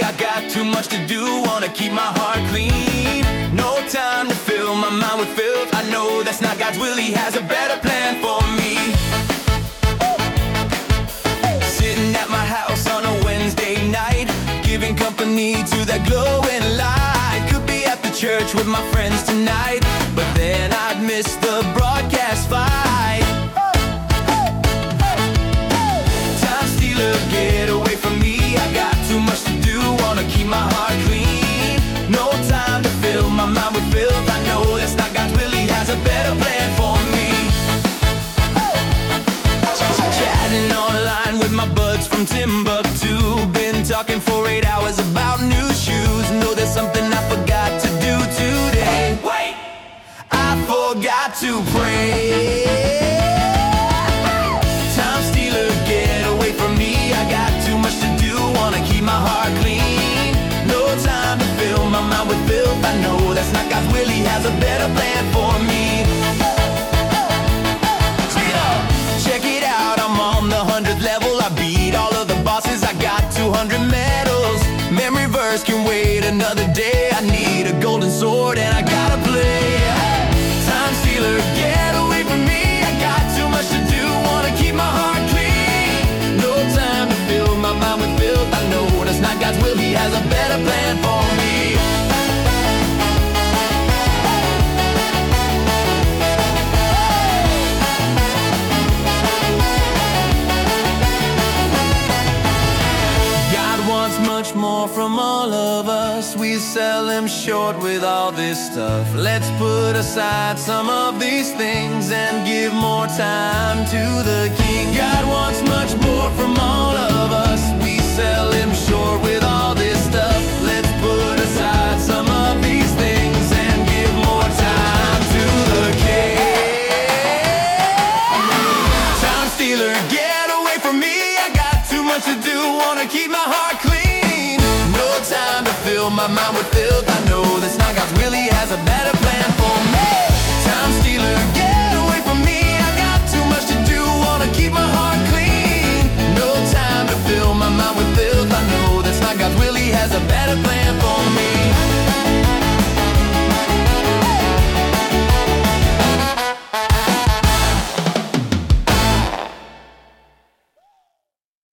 I got too much to do, wanna keep my heart clean. No time to fill my mind with filth. I know that's not God's will, He has a better plan for me. Sitting at my house on a Wednesday night, giving company to that glowing light. Could be at the church with my friends tonight, but then I'd miss the broadcast fight. Time stealer, get away from me. I got too much to do, wanna keep my heart clean. No time to fill my mind with filth. I know that's not God's will, He has a better plan for me. Chatting online with my buds from Timbuktu, been talking for 8 hours about new shoes. Know there's something I forgot to do today. Wait, I forgot to pray. Time stealer, get away from me. I got too much to do, wanna keep my heart clean. No time to fill my mind with filth. I know that's not God's will, He has a better plan for me. Check it out, I'm on the 100th level. I beat all of the bosses, I got 200 medals. Memory verse can wait another day. I need a golden sword and I gotta play. Time stealer, get away from me. I got too much to do, wanna keep my heart clean. No time to fill my mind with filth. I know that's not God's will, He has a better plan for me. Much more from all of us. We sell Him short with all this stuff. Let's put aside some of these things and give more time to the King. God wants much more from all of us. We sell Him short with all this stuff. Let's put aside some of these things and give more time to the King. Time stealer, get away from me. I got too much to do, wanna keep my heart clean. Time to fill my mind with filth. I know that's not God's will, He has a better plan for me. Time stealer, get away from me. I got too much to do, wanna keep my heart clean. No time to fill my mind with filth.